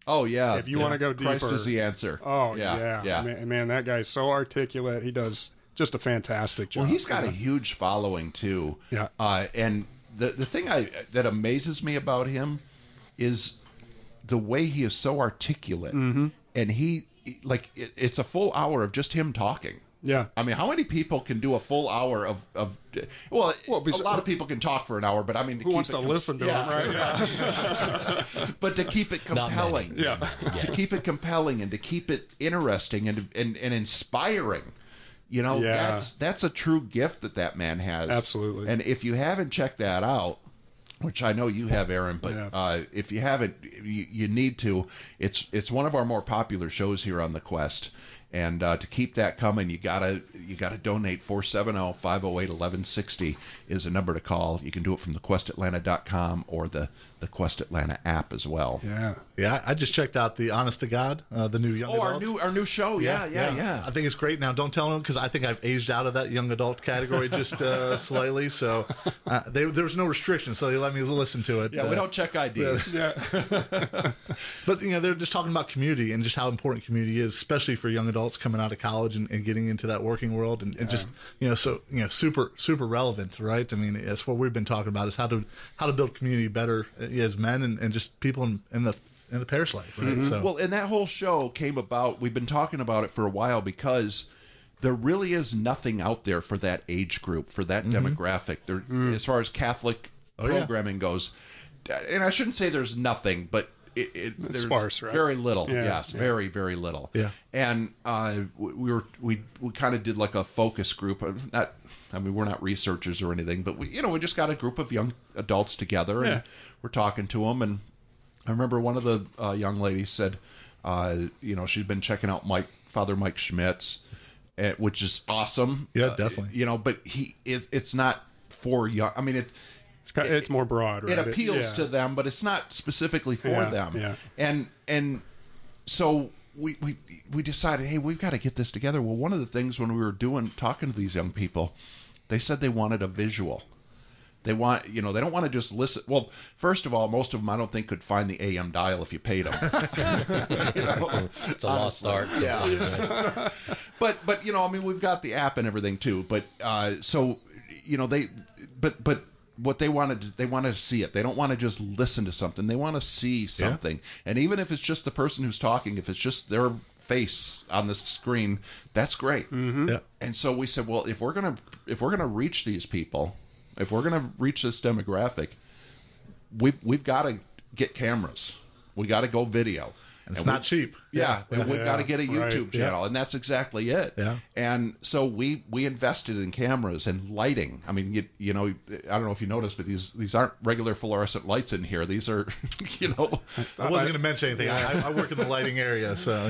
Oh yeah. If you yeah. want to go deeper, Christ is the answer. Oh yeah, yeah, yeah. Man, man, that guy's so articulate. He does just a fantastic job. Well, he's got a huge following too. Yeah. Uh, and the the thing I that amazes me about him is the way he is so articulate, mm-hmm. and he like it, it's a full hour of just him talking. Yeah. I mean, how many people can do a full hour of, of well, well a lot of people can talk for an hour, but I mean, to who keep wants it to com- listen to yeah. him, right? Yeah. But to keep it compelling, yeah, yes. to keep it compelling and to keep it interesting and and, and inspiring, you know, Yeah. that's that's a true gift that that man has. Absolutely. And if you haven't checked that out, which I know you have, Aaron, but Yeah. uh, if you haven't, you, you need to. It's it's one of our more popular shows here on the Quest. And uh, to keep that coming, you gotta you gotta donate. Four seven zero, five zero eight, eleven sixty is a number to call. You can do it from the quest atlanta dot com or the the Quest Atlanta app as well. Yeah, yeah. I just checked out the Honest to God, uh, the new young oh, adult. our new our new show. Yeah, yeah, yeah. yeah. I think it's great. Now, don't tell them because I think I've aged out of that young adult category just uh, slightly. So uh, they, there was no restrictions, so they let me listen to it. Yeah, uh, we don't check I Ds. Yeah. But you know, they're just talking about community and just how important community is, especially for young adults coming out of college and, and getting into that working world, and, and just you know, so you know, super super relevant, right? I mean, that's what we've been talking about is how to how to build community better as men and, and just people in, in the in the parish life, right? Mm-hmm. So well, and that whole show came about. We've been talking about it for a while because there really is nothing out there for that age group, for that Mm-hmm. demographic. There, as far as Catholic Oh, yeah. programming goes, and I shouldn't say there's nothing, but it, it there's sparse, right? very little. Yeah, yes, yeah. very very little. Yeah. And uh, we we were we we kind of did like a focus group. Of not, I mean, we're not researchers or anything, but we you know we just got a group of young adults together and Yeah. we're talking to them. And I remember one of the uh, young ladies said, uh, you know, she'd been checking out Mike Father Mike Schmitz, uh, which is awesome. Yeah, Uh, definitely. you know, but he it, it's not for young. I mean, it. It's, kind it's more broad, right? It appeals yeah. to them, but it's not specifically for Yeah, them. yeah. And and so we, we we decided, hey, we've got to get this together. Well, one of the things when we were doing talking to these young people, they said they wanted a visual. They want, you know, they don't want to just listen. Well, first of all, most of them I don't think could find the A M dial if you paid them. You know, It's a lost art sometimes. Right? but but you know, I mean, we've got the app and everything too. But uh, so you know, they but but. What they wanted, to, they wanted to see it. They don't want to just listen to something. They want to see something. Yeah. And even if it's just the person who's talking, if it's just their face on the screen, that's great. Mm-hmm. Yeah. And so we said, well, if we're gonna if we're gonna reach these people, if we're gonna reach this demographic, we've we've got to get cameras. We got to go video. And it's and not we, cheap. Yeah, Yeah. and we've Yeah, got to get a right. YouTube channel, Yeah. and that's exactly it. Yeah. And so we we invested in cameras and lighting. I mean, you you know, I don't know if you noticed, but these these aren't regular fluorescent lights in here. These are, you know. I wasn't going to mention anything. I, I work in the lighting area, so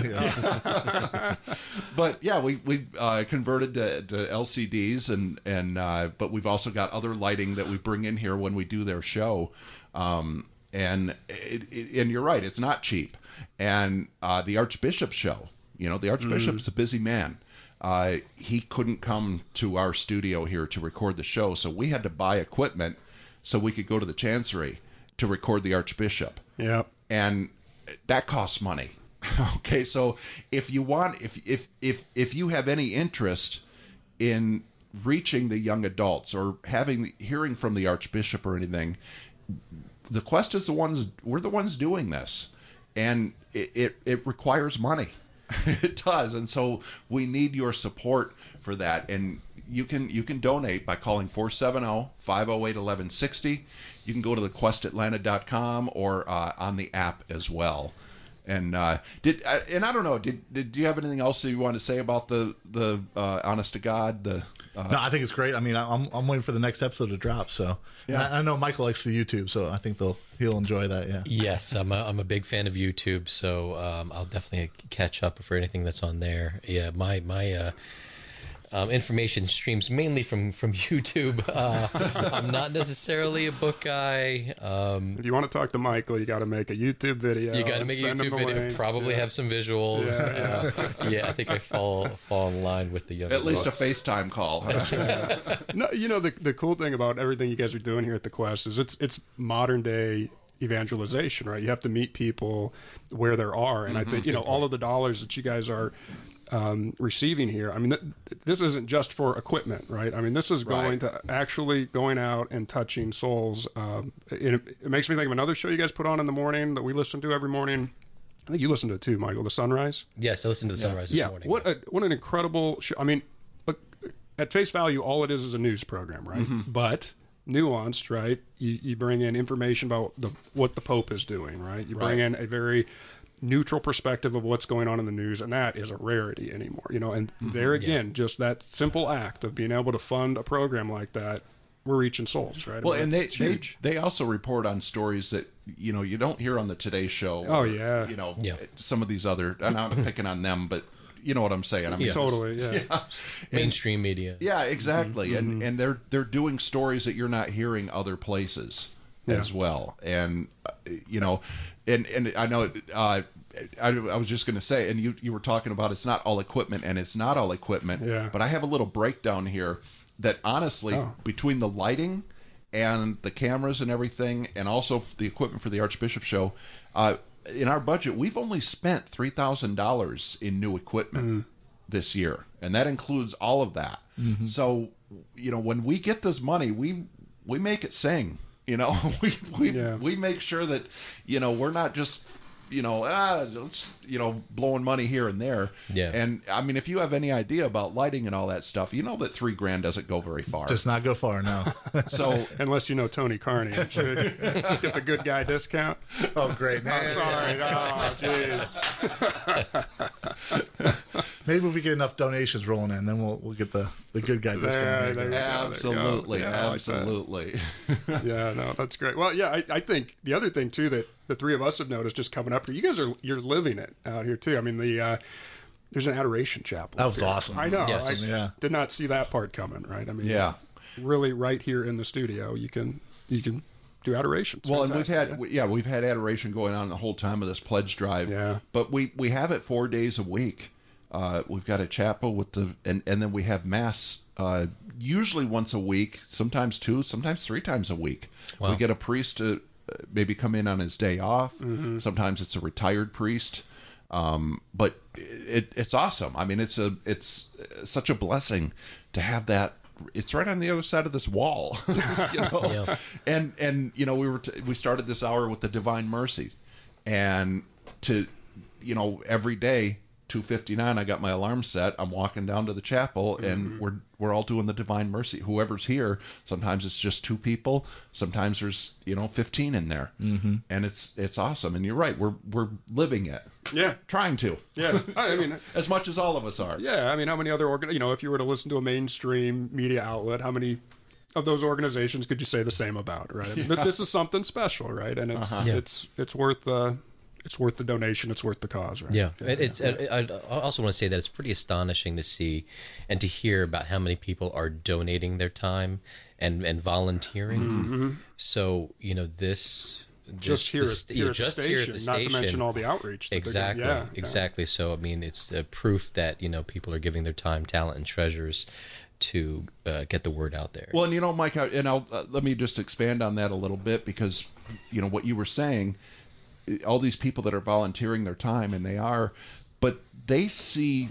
yeah. But yeah, we we uh, converted to, to L C Ds, and and uh, but we've also got other lighting that we bring in here when we do their show. Um, and it, it, and you're right, it's not cheap. And uh, the Archbishop's show, you know, the Archbishop's Mm. a busy man. Uh, he couldn't come to our studio here to record the show, so we had to buy equipment so we could go to the Chancery to record the Archbishop. Yep. And that costs money. Okay, so if you want, if if if if you have any interest in reaching the young adults or having hearing from the Archbishop or anything, the Quest is the ones, we're the ones doing this, and it it, it requires money. It does, and so we need your support for that. And you can you can donate by calling four seven zero, five zero eight, eleven sixty. You can go to the quest atlanta dot com or uh, on the app as well. And uh, did uh, and I don't know, did did do you have anything else that you wanted to say about the the uh, honest to God? The uh, No, I think it's great. I mean, I'm I'm waiting for the next episode to drop. So Yeah. I, I know Michael likes the YouTube, so I think they'll he'll enjoy that. Yeah. Yes, I'm a, I'm a big fan of YouTube, so um, I'll definitely catch up for anything that's on there. Yeah, my my uh, um, information streams mainly from from YouTube. Uh, I'm not necessarily a book guy. Um, If you want to talk to Michael, you got to make a YouTube video. you got to make a send him YouTube the video. link. Probably Yeah. have some visuals. Yeah, Uh, yeah, I think I fall fall in line with the young. at least a adults. FaceTime call. No, you know the the cool thing about everything you guys are doing here at the Quest is it's it's modern day evangelization, right? You have to meet people where they are. And Mm-hmm. I think, you know, all of the dollars that you guys are um, receiving here, I mean, th- this isn't just for equipment, right? I mean, this is going Right. to actually going out and touching souls. Um, it, it makes me think of another show you guys put on in the morning that we listen to every morning. I think you listen to it too, Michael, The Sunrise. Yes, I listened to The Sunrise this yeah. morning. What a, what an incredible show. I mean, look, at face value, all it is is a news program, right? Mm-hmm. But nuanced, right? You, you bring in information about the what the Pope is doing, right? You bring Right. in a very neutral perspective of what's going on in the news, and that is a rarity anymore, you know. And Mm-hmm. there again, just that simple act of being able to fund a program like that, we're reaching souls, right? I Well, mean, and they, it's they huge. they also report on stories that you know you don't hear on the Today Show. Oh, or, yeah. you know Yeah. some of these other. And I'm not picking on them, but you know what I'm saying. I mean, Yeah. Totally, yeah. And- Mainstream media. Yeah, exactly. Mm-hmm. And and they're they're doing stories that you're not hearing other places Yeah. as well. And uh, you know, and and I know uh, I, I was just going to say, and you you were talking about it's not all equipment, and it's not all equipment. Yeah. But I have a little breakdown here that honestly, Oh. between the lighting and the cameras and everything, and also the equipment for the Archbishop show, uh, in our budget, we've only spent three thousand dollars in new equipment Mm. this year, and that includes all of that. Mm-hmm. So, you know, when we get this money, we we make it sing. You know, we we Yeah. we make sure that you know we're not just you know ah let's you know blowing money here and there. Yeah. And I mean, if you have any idea about lighting and all that stuff, you know that three grand doesn't go very far. Does not go far now. So Unless you know Tony Carney, I'm sure you get the good guy discount. Oh, great. I'm sorry. Oh, jeez. Maybe if we get enough donations rolling in, then we'll we'll get the, the good guy discount. There, There there you you go. go. absolutely, Yeah, I like that. absolutely. Yeah, no, that's great. Well, yeah, I, I think the other thing too that the three of us have noticed just coming up here, you guys are you're living it out here too. I mean, the uh, there's an adoration chapel. That up was here. awesome. I know. Yes. I Yeah. did not see that part coming. Right. I mean, Yeah. really, right here in the studio, you can you can do adoration. It's Well, and we've fantastic, had we- yeah we've had adoration going on the whole time of this pledge drive. Yeah. But we we have it four days a week. Uh, we've got a chapel with the and and then we have mass uh, usually once a week, sometimes two, sometimes three times a week. Wow. We get a priest to uh, maybe come in on his day off. Mm-hmm. Sometimes it's a retired priest. Um, but it, it's awesome. I mean, it's a it's such a blessing to have that. It's right on the other side of this wall, you know. Yeah. And and you know we were t- we started this hour with the Divine Mercy, and to you know every day two fifty-nine I got my alarm set. I'm walking down to the chapel, and Mm-hmm. we're we're all doing the Divine Mercy. Whoever's here, sometimes it's just two people, sometimes there's you know fifteen in there, mm-hmm. and it's it's awesome. And you're right, we're we're living it, Yeah. trying to, Yeah. I I mean, as much as all of us are. yeah. I mean, how many other organ? You know, if you were to listen to a mainstream media outlet, how many of those organizations could you say the same about? Right. I mean, th- This is something special, right? And it's Yeah. it's it's worth uh, it's worth the donation. It's worth the cause, right? Yeah, it, it's. I, I also want to say that it's pretty astonishing to see and to hear about how many people are donating their time and and volunteering. Mm-hmm. So you know this. Just this- here, this- at, here, yeah, at the just station, here at the not to mention station. all the outreach. that they're Exactly, doing. Yeah, yeah. exactly. So I mean, it's the proof that you know people are giving their time, talent, and treasures to uh, get the word out there. Well, and you know, Mike, I- and I'll uh, let me just expand on that a little bit because you know what you were saying. All these people that are volunteering their time, and they are, but they see.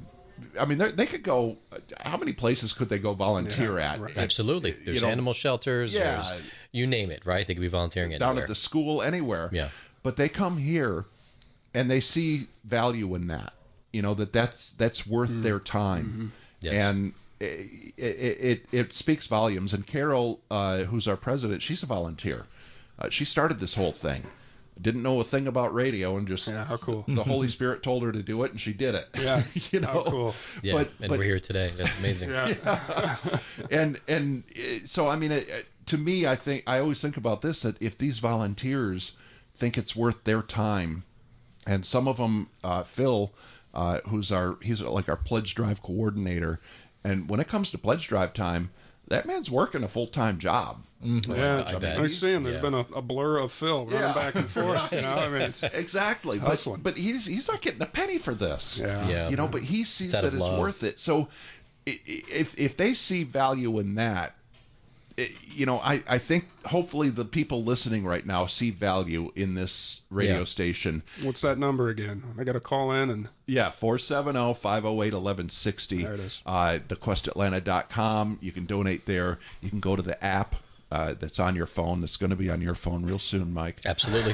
I mean, they they could go. How many places could they go volunteer Yeah, at? right. Absolutely, You there's know, animal shelters. yeah. There's, you name it, right? They could be volunteering down anywhere. at the school, anywhere. Yeah. But they come here, and they see value in that. You know that that's that's worth Mm. their time, Mm-hmm. Yes. and it, it it it speaks volumes. And Carol, uh, who's our president, she's a volunteer. Uh, she started this whole thing. Didn't know a thing about radio, and just Yeah, how cool. the Holy Spirit told her to do it, and she did it. Yeah, you know. how cool. yeah, but- and but- we're here today. That's amazing. Yeah. and and uh, so I mean, it, it- to me, I think I always think about this: that if these volunteers think it's worth their time, and some of them, uh, Phil, uh, who's our he's like our pledge drive coordinator, and when it comes to pledge drive time, that man's working a full time job. Yeah, I bet. I see him. There's Yeah. been a, a blur of Phil running Yeah. back and forth. You know, I mean, it's, Exactly, but, Hustling. but he's he's not getting a penny for this. Yeah. Yeah. you know, but he sees out that of it's love. worth it. So i- i- if if they see value in that, it, you know, I, I think hopefully the people listening right now see value in this radio Yeah. station. What's that number again? I got to call in and. Yeah, four seven zero, five zero eight, one one six zero. There it is. Uh, the quest atlanta dot com. You can donate there. You can go to the app uh, that's on your phone. That's going to be on your phone real soon, Mike. Absolutely.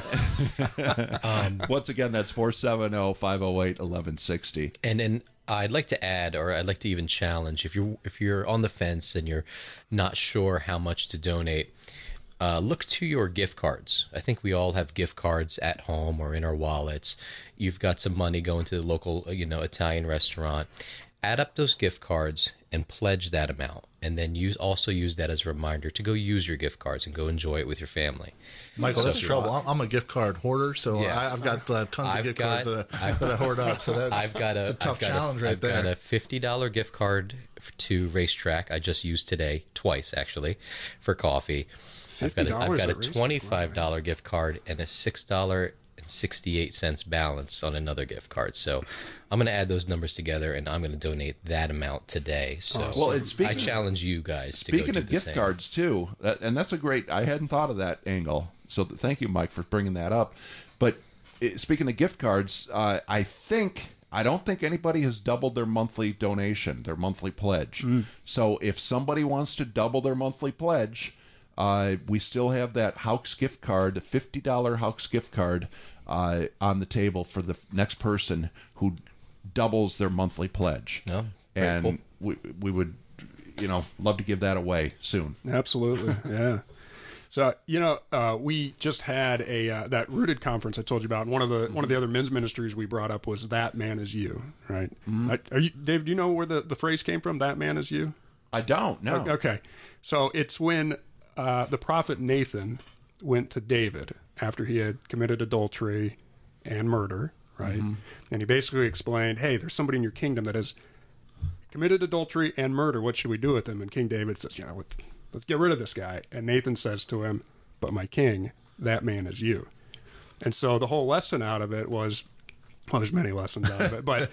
um, Once again, that's four seven zero, five zero eight, one one six zero. And and I'd like to add, or I'd like to even challenge, if you're if you're on the fence and you're not sure how much to donate, uh, look to your gift cards. I think we all have gift cards at home or in our wallets. You've got some money going to the local, you know, Italian restaurant. Add up those gift cards and pledge that amount, and then use also use that as a reminder to go use your gift cards and go enjoy it with your family. Michael, So- that's trouble. I'm, I'm a gift card hoarder, so Yeah. I, I've got uh, tons of I've gift got- cards that I, I've- that I hoard up. So that's, I've got a, that's a tough I've got challenge a, right I've there. got a fifty dollar gift card f- to Racetrack. I just used today, twice actually, for coffee. I've got a, I've fifty dollars got a at Racetrack, twenty-five dollar gift card and a six dollars and sixty-eight cents balance on another gift card. So I'm going to add those numbers together, and I'm going to donate that amount today. So Well, and speaking I of- challenge you guys to Speaking go do of the gift same. cards too, that, and that's a great. I hadn't thought of that angle. So th- thank you, Mike, for bringing that up. But eh, speaking of gift cards, uh, I think I don't think anybody has doubled their monthly donation, their monthly pledge. So if somebody wants to double their monthly pledge, uh, we still have that Haux gift card, a fifty dollar Haux gift card, uh, on the table for the next person who doubles their monthly pledge. Oh, very and cool. we we would, you know, love to give that away soon. Absolutely, yeah. So you know, uh, we just had a uh, that Rooted conference I told you about. And one of the one of the other men's ministries we brought up was "That Man Is You." Right? I, are you, Dave? Do you know where the, the phrase came from? "That man is you." I don't know. Okay, so it's when uh, the prophet Nathan went to David after he had committed adultery and murder, right? Mm-hmm. And he basically explained, "Hey, there's somebody in your kingdom that has committed adultery and murder. What should we do with him?" And King David says, "You know, what, let's get rid of this guy." And Nathan says to him, "But my king, that man is you." And so the whole lesson out of it was, well, there's many lessons out of it, but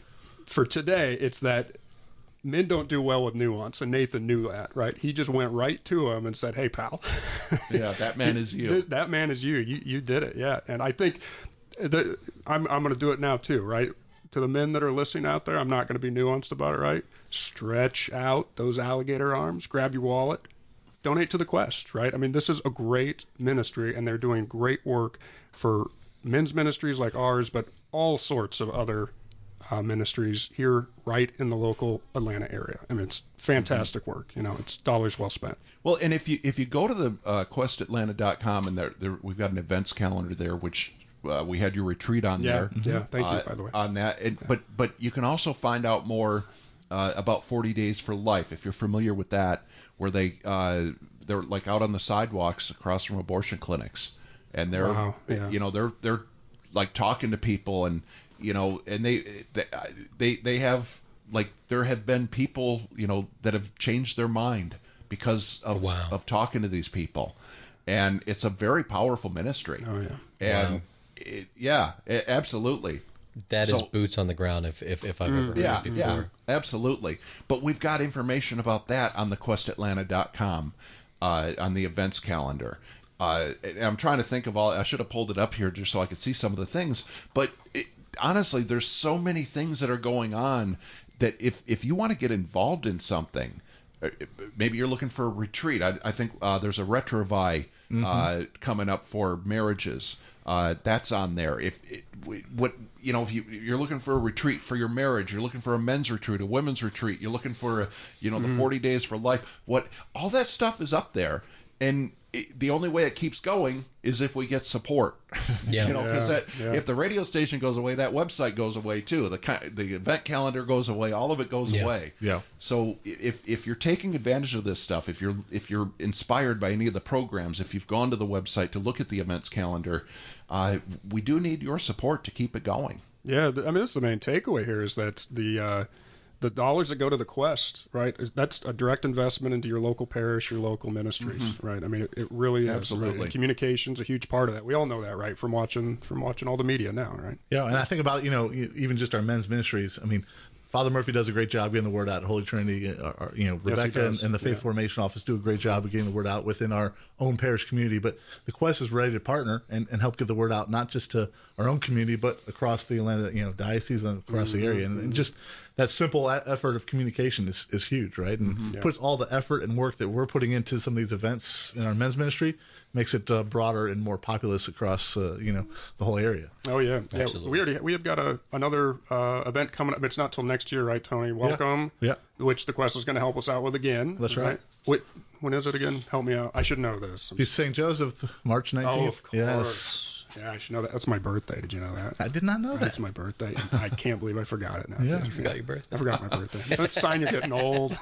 for today, it's that men don't do well with nuance, and Nathan knew that, right? He just went right to him and said, "Hey, pal, Yeah, that man is you. Th- that man is you. You you did it, yeah." And I think that I'm I'm going to do it now too, right? To the men that are listening out there, I'm not going to be nuanced about it, right? Stretch out those alligator arms, grab your wallet, donate to the Quest, right? I mean, this is a great ministry, and they're doing great work for men's ministries like ours, but all sorts of other uh, ministries here right in the local Atlanta area. I mean, it's fantastic work. You know, it's dollars well spent. Well, and if you if you go to the uh, quest atlanta dot com, and there, there we've got an events calendar there, which uh, we had your retreat on Yeah, there. yeah. Thank you, uh, by the way. on that. And, but but you can also find out more uh, about forty Days for Life if you're familiar with that, where they uh, they're like out on the sidewalks across from abortion clinics, and they're Wow, yeah. you know they're they're like talking to people, and you know and they they they, they have like there have been people you know that have changed their mind because of Wow. of talking to these people, and it's a very powerful ministry. Oh, yeah. And Wow. it, yeah, a- absolutely. That is So- boots on the ground if if, if I've ever heard Yeah, it before. yeah, absolutely. But we've got information about that on the quest atlanta dot com uh, on the events calendar. Uh, and I'm trying to think of all. I should have pulled it up here just so I could see some of the things. But it, honestly, there's so many things that are going on that if if you want to get involved in something, uh, maybe you're looking for a retreat. I, I think uh, there's a Retrovi uh, coming up for marriages. Uh, that's on there. If it, what you know, if you you're looking for a retreat for your marriage, you're looking for a men's retreat, a women's retreat, you're looking for a you know the forty Days for Life. What all that stuff is up there, and it, the only way it keeps going is if we get support. Yeah. you know, because Yeah, that yeah. if the radio station goes away, that website goes away too. The ki- the event calendar goes away. All of it goes Yeah. away. Yeah. So if if you're taking advantage of this stuff, if you're if you're inspired by any of the programs, if you've gone to the website to look at the events calendar, uh, we do need your support to keep it going. Yeah, th- I mean, that's the main takeaway here is that the uh, the dollars that go to the Quest, right, is, that's a direct investment into your local parish, your local ministries, right? I mean, it, it really is. Right? Absolutely. And communication's a huge part of that. We all know that, right, from watching from watching all the media now, right? Yeah, and I think about, you know, e- even just our men's ministries. I mean, Father Murphy does a great job getting the word out at Holy Trinity. Uh, uh, you know, Yes, he Rebecca and, does. and the Faith Yeah. Formation Office do a great job of getting the word out within our own parish community. But the Quest is ready to partner and, and help get the word out, not just to our own community, but across the Atlanta, you know, diocese and across Mm-hmm. the area. And, and just that simple a- effort of communication is, is huge, right? And Mm-hmm. Yeah. puts all the effort and work that we're putting into some of these events in our men's ministry, makes it uh, broader and more populous across, uh, you know, the whole area. Oh yeah, yeah. Absolutely. We already we have got a another uh, event coming up. It's not till next year, right, Tony? Welcome. Yeah. Which the Quest is going to help us out with again. That's right. Wait, when is it again? Help me out. I should know this. It's Saint Joseph, March nineteenth. Oh, of course. Yes. Yeah, I should know that. That's my birthday. Did you know that? I did not know that. It's my birthday. And I can't believe I forgot it now. Yeah. too. You forgot your birthday. I forgot my birthday. That's a sign you're getting old.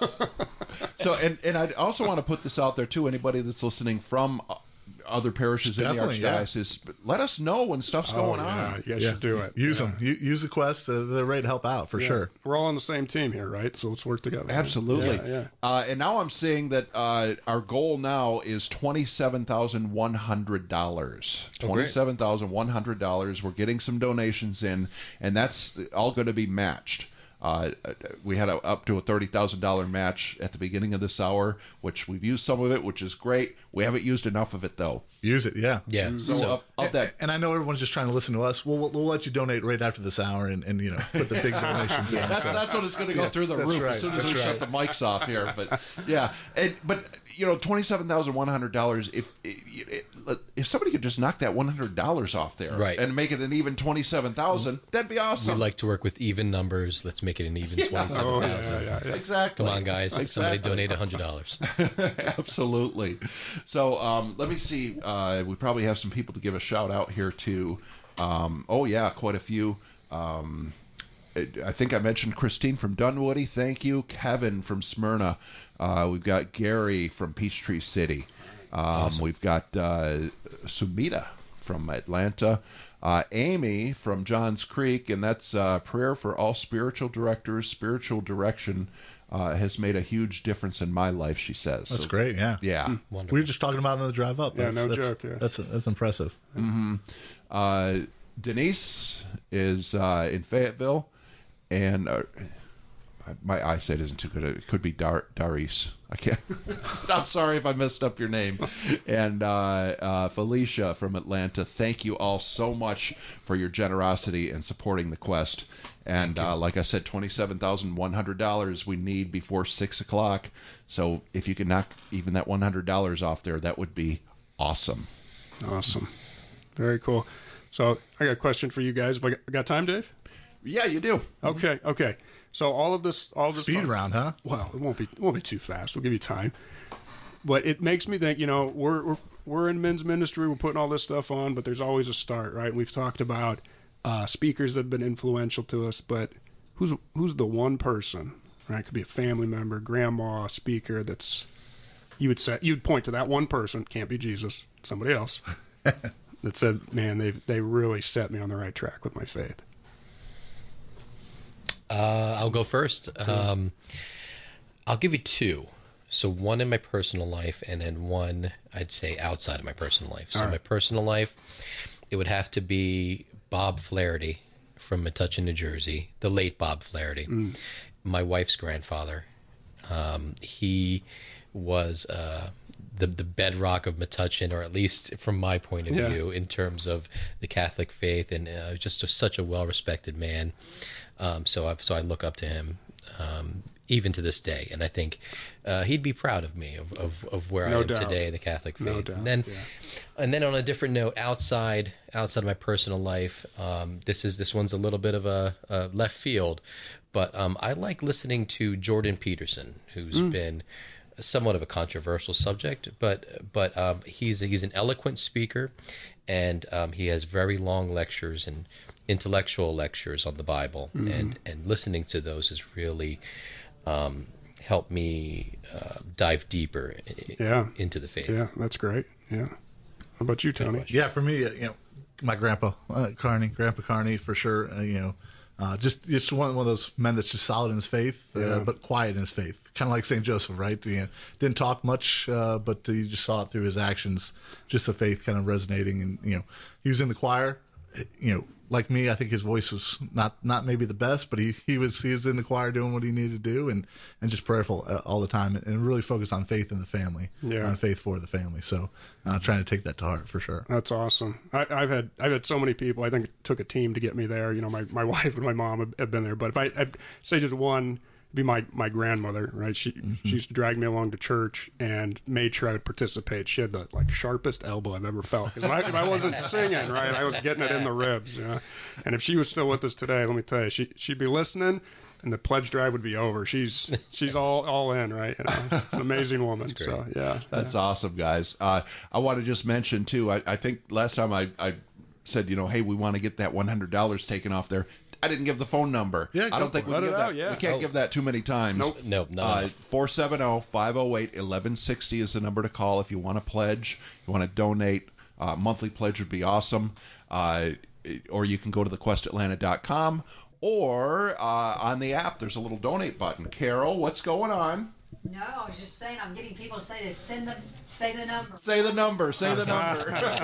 So, and and I also want to put this out there too. Anybody that's listening from uh, other parishes in the Definitely, yeah. archdiocese, let us know when stuff's going oh, yeah. on. You guys should do it. Use Yeah. them. U- use the Quest. Uh, they're ready to help out for Yeah. sure. We're all on the same team here, right? So let's work together. Absolutely. Yeah, yeah. Uh, and now I'm seeing that uh, our goal now is twenty-seven thousand one hundred dollars. Oh, great. twenty-seven thousand one hundred dollars. We're getting some donations in, and that's all going to be matched. Uh, we had a, up to a thirty thousand dollars match at the beginning of this hour, which we've used some of it, which is great. We haven't used enough of it, though. Use it, yeah. Yeah. So, So, up, up that. And I know everyone's just trying to listen to us. We'll, we'll, we'll let you donate right after this hour and, and you know, put the big donations in. That's, so. that's what it's going to go Yeah, through the that's roof right, as soon as that's we shut right. the mics off here. But yeah, and but you know, twenty-seven thousand one hundred dollars. If if if somebody could just knock that one hundred dollars off there, Right. and make it an even twenty-seven thousand, that'd be awesome. we like to work with even numbers. Let's make it an even twenty-seven Oh, thousand. yeah, yeah, yeah. Exactly. Come on, guys. Somebody Exactly. donate one hundred dollars. Absolutely. So um, let me see. Uh, we probably have some people to give a shout out here too. Um, oh yeah, quite a few. Um, I think I mentioned Christine from Dunwoody. Thank you. Kevin from Smyrna. Uh, we've got Gary from Peachtree City. Um, Awesome. We've got uh, Sumita from Atlanta. Uh, Amy from Johns Creek, and that's uh, prayer for all spiritual directors. Spiritual direction uh, has made a huge difference in my life, she says. That's So, great, yeah. Yeah. Wonderful. We were just talking about it on the drive up. Yeah, That's- no that's, joke, yeah. That's, that's impressive. Mm-hmm. Uh, Denise is uh, in Fayetteville, and uh, my eyesight isn't too good. It could be Dar- Darice. I can't. I'm sorry if I messed up your name. And uh, uh, Felicia from Atlanta. Thank you all so much for your generosity and supporting the Quest. And uh, like I said, twenty-seven thousand one hundred dollars we need before six o'clock. So if you can knock even that one hundred dollars off there, that would be awesome. Awesome. Very cool. So I got a question for you guys. Have I got, I got time, Dave? Yeah, you do. Okay, okay. So all of this, all of this Speed round, huh? Well, it won't be, it won't be too fast. We'll give you time. But it makes me think. You know, we're we're we're in men's ministry. We're putting all this stuff on, but there's always a start, right? We've talked about uh, speakers that have been influential to us, but who's who's the one person, right? It could be a family member, grandma, speaker. That's you would say you'd point to that one person. Can't be Jesus. Somebody else. That said, man, they they really set me on the right track with my faith. Uh, I'll go first. Um, I'll give you two. So one in my personal life, and then one I'd say outside of my personal life. So All in my right. personal life, it would have to be Bob Flaherty from Metuchen, New Jersey, the late Bob Flaherty, Mm. my wife's grandfather. Um, he was uh, the the bedrock of Metuchen, or at least from my point of Yeah. view, in terms of the Catholic faith, and uh, just a, such a well-respected man. Um, so I so I look up to him um, even to this day, and I think uh, he'd be proud of me of of, of where No I am doubt. today in the Catholic faith. No doubt, And then yeah. and then on a different note, outside outside of my personal life, um, this is this one's a little bit of a, a left field, but um, I like listening to Jordan Peterson, who's Mm. been somewhat of a controversial subject, but but um, he's he's an eloquent speaker, and um, he has very long lectures and intellectual lectures on the Bible, Mhm. and and listening to those has really um, helped me uh, dive deeper i- Yeah. into the faith. Yeah, that's great. Yeah. How about you, Tony? Yeah, for me, uh, you know, my grandpa uh, Carney, Grandpa Carney, for sure. Uh, you know, uh, just just one one of those men that's just solid in his faith, uh, Yeah. but quiet in his faith, kind of like Saint Joseph, right? You know, didn't talk much, uh, but you just saw it through his actions, just the faith kind of resonating. And you know, he was in the choir you know, like me, I think his voice was not, not maybe the best, but he, he was he was in the choir doing what he needed to do, and, and just prayerful uh, all the time, and really focused on faith in the family, Yeah. on faith for the family. So uh, trying to take that to heart for sure. That's awesome. I, I've had I've had so many people. I think it took a team to get me there. You know, my, my wife and my mom have, have been there. But if I I'd say just one, it'd be my, my grandmother, right? She Mm-hmm. she used to drag me along to church and made sure I would participate. She had the like sharpest elbow I've ever felt. Because if, I- if I wasn't singing, right, I was getting it in the ribs. You know? And if she was still with us today, let me tell you, she she'd be listening. And the pledge drive would be over. She's she's all all in, right? You know, an amazing woman. So yeah, That's yeah. awesome, guys. Uh, I want to just mention too. I, I think last time I, I said, you know, hey, we want to get that one hundred dollars taken off there. I didn't give the phone number. Yeah, I don't think we Let can it give out, that. yeah. We can't Oh. give that too many times. Nope. Nope, not Uh, enough. four seven zero, five zero eight, one one six zero is the number to call if you want to pledge, you want to donate. Uh, monthly pledge would be awesome. Uh, or you can go to the quest atlanta dot com, or uh, on the app, there's a little donate button. Carol, what's going on? No, I was just saying I'm getting people to say to send them, say the number. Say the number. Say the number.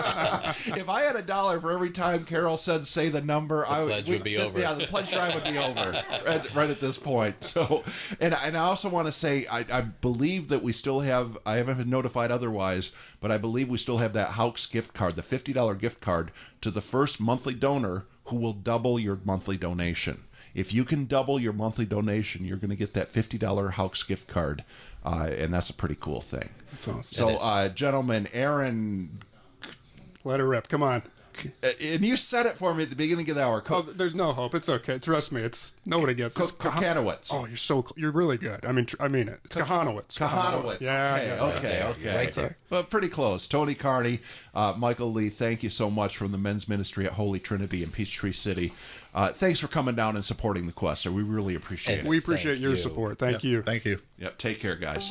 If I had a dollar for every time Carol said "say the number," I pledge would be over. Yeah, the pledge drive would be over right, right at this point. So, and and I also want to say I, I believe that we still have. I haven't been notified otherwise, but I believe we still have that Hauks gift card, the fifty dollar gift card to the first monthly donor who will double your monthly donation. If you can double your monthly donation, you're going to get that fifty dollar Hauks gift card, uh, and that's a pretty cool thing. That's awesome. So, It is. uh, gentlemen, Aaron, Let her rip. Come on. uh, and you said it for me at the beginning of the hour. Oh, Co- there's no hope. It's okay. Trust me. It's nobody gets Co- it. Kokanowitz. Oh, you're so cl- you're really good. I mean, tr- I mean it. It's Kahanowitz. Kahanowitz. Yeah. Okay, yeah. okay, Yeah, okay. you're right there. Well, pretty close. Tony Carney, uh, Michael Lee, thank you so much from the men's ministry at Holy Trinity in Peachtree City. Uh, thanks for coming down and supporting the Quest. We really appreciate And it. We appreciate Thank your you. support. Thank Yep, you. Thank you. Yep. Take care, guys.